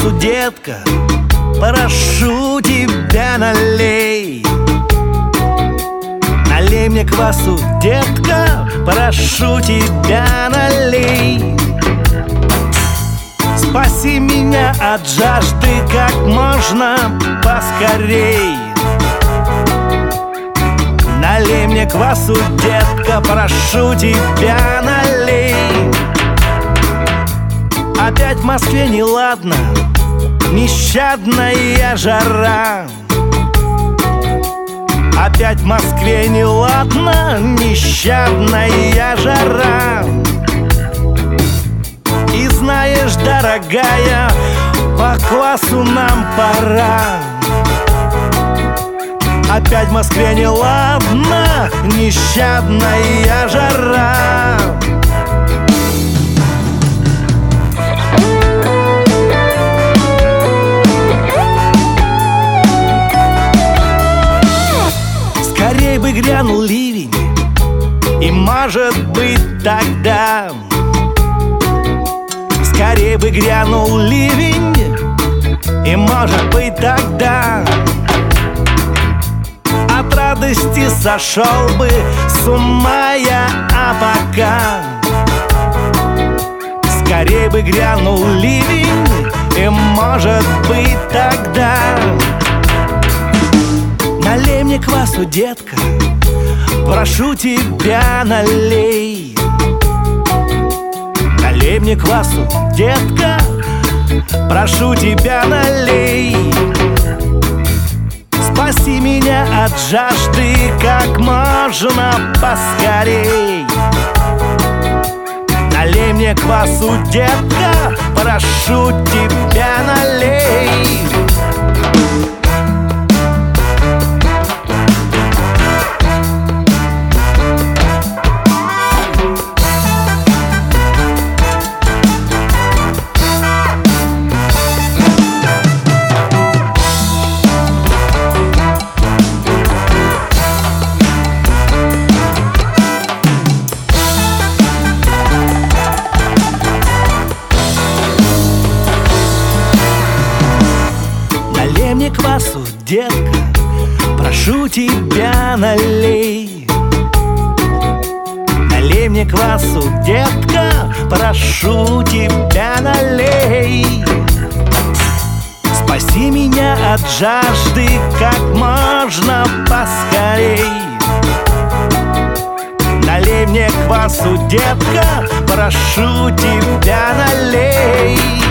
квасу, детка, прошу тебя, налей. Налей мне квасу, детка, прошу тебя, налей. Спаси меня от жажды как можно поскорей. Налей мне квасу, детка, прошу тебя, налей. Опять в Москве неладно, нещадная жара. Опять в Москве неладно, нещадная жара. И знаешь, дорогая, по квасу нам пора. Опять в Москве неладно, нещадная жара. Скорей бы грянул ливень, и может быть тогда. Скорей бы грянул ливень, и может быть тогда от радости сошел бы с ума я, а пока. Скорей бы грянул ливень, и может быть тогда. Налей мне квасу, детка, прошу тебя, налей. Налей мне квасу, детка, прошу тебя, налей. Спаси меня от жажды как можно поскорей. Налей мне квасу, детка, прошу тебя, налей. Налей мне квасу, детка, прошу тебя, налей. Налей мне квасу, детка, прошу тебя, налей. Спаси меня от жажды как можно поскорей. Налей мне квасу, детка, прошу тебя, налей.